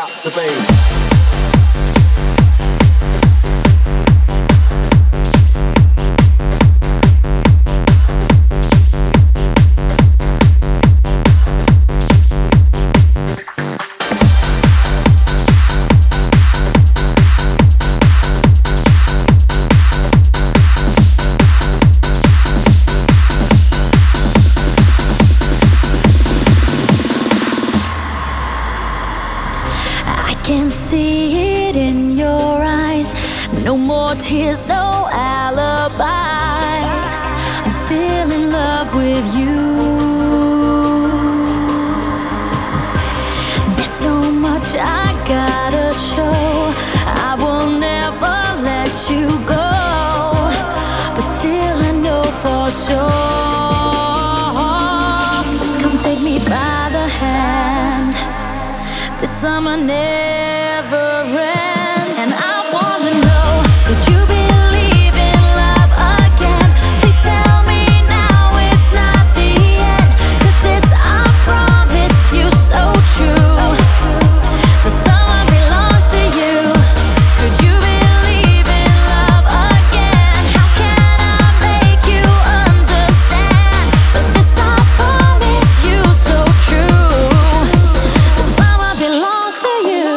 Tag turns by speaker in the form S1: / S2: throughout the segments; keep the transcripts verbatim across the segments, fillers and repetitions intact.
S1: drop the bass.
S2: Can see it in your eyes. No more tears, no alibis. I'm still in love with you. There's so much I gotta show. I will never let you go, but still I know for sure. Come take me by the hand. This summer never ends, and I wanna know, could you believe in love again? Please tell me now it's not the end, 'cause this I promise you so true. The summer belongs to you. Could you believe in love again? How can I make you understand? But this I promise you so true. The summer belongs to you.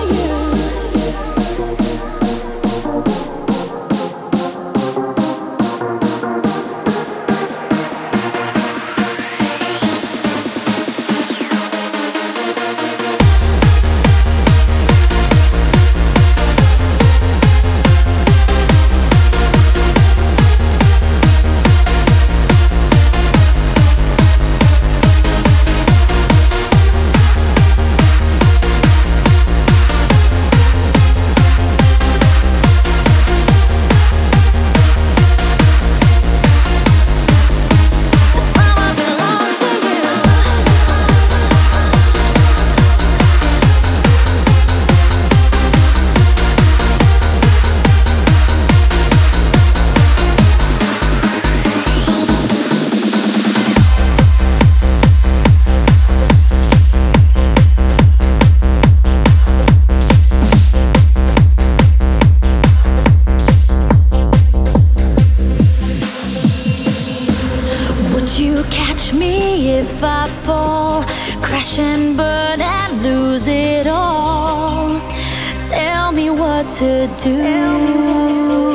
S2: Would you catch me if I fall, crash and burn and lose it all? Tell me what to do.